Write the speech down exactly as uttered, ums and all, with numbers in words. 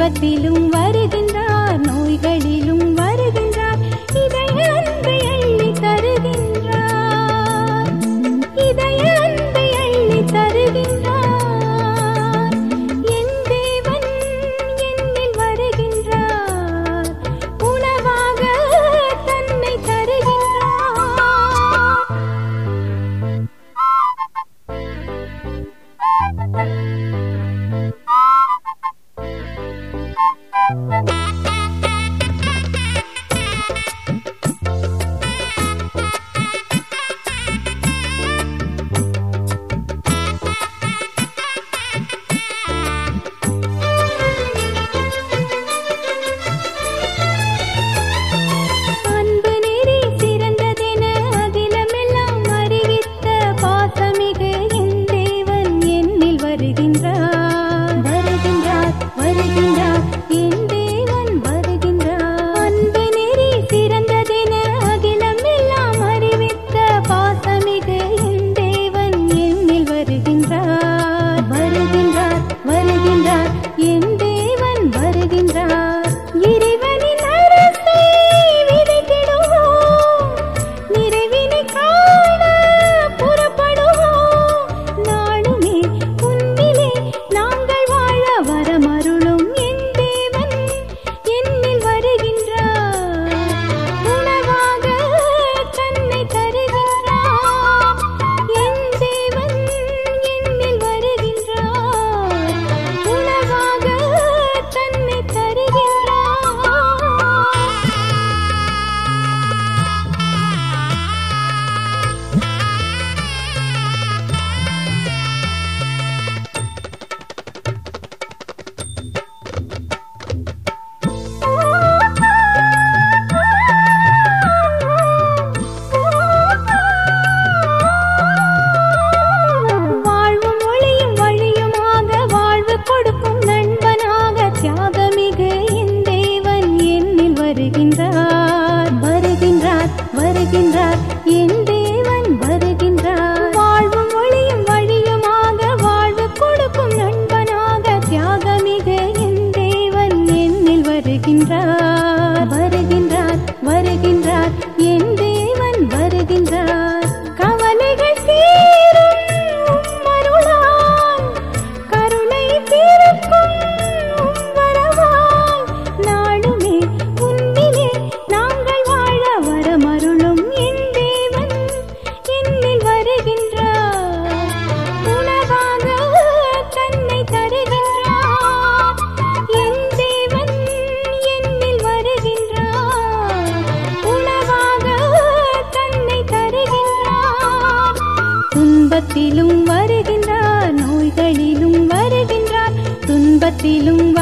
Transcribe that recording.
துன்பத்திலும் வருகின்றார், நோய்களிலும் வருகின்றார். இதய அன்பை அள்ளி தருகின்றார், இதய அன்பை அள்ளி தருகின்றார். என் தேவன் என்னில் வருகின்றார், உணவாக தன்னை தருகின்றார். அன்பு நெறி சிறந்ததென அகிலமெல்லாம் அறிவித்த பாசமிகு என் தேவன் என்னில் வருகின்றார், வருகின்றார், வருகின்றார். என் தேவன் வருகின்றார். அன்பு நெறி சிறந்ததென அகிலமெல்லாம் அறிவித்த பாசமிகு என் தேவன் என்னில் வருகின்றார், வருகின்றார், வருகின்றார். என் தேவன் வருகின்றார். இறைவனின் அரசை விதைத்திடுவோம், நிறைவினை காண புறப்படுவோம். நாளுமே உன்னிலே நாங்கள் வாழ வரமருளும் என் தேவன் என்னில் வருகின்றார், உணவாக தன்னை தருகின்றார். என் தேவன் என்னில் வருகின்றார், உணவாக தன்னை தருகின்றார். வாழ்வும் ஒளியும் வழியுமாக வாழ்வு கொடுக்கும் நண்பனாக தியாகமிகு என் தேவன் என்னில் வருகின்றார், வருகின்றார், வருகின்றார். என் தேவன் வருகின்றார். வாழ்வும் ஒளியும் வழியுமாக வாழ்வு கொடுக்கும் நண்பனாக தியாகமிகு என் தேவன் என்னில் வருகின்றார், வருகின்றார், வருகின்றார். என் தேவன் வருகின்றார். கவலைகள் தீரும் உம் அருளால், கருணை தீர்க்கும் உம் வரவால். நாளுமே உன்னிலே நாங்கள் வாழ வரமருளும் என் தேவன் என்னில் வருகின்றார், உணவாக தன்னை தருகின்றார். என் தேவன் என்னில் வருகின்றார், உணவாக தன்னை தருகின்றார். துன்பத்திலும் வருகின்றார், நோய்களிலும் வருகின்றார். துன்பத்திலும்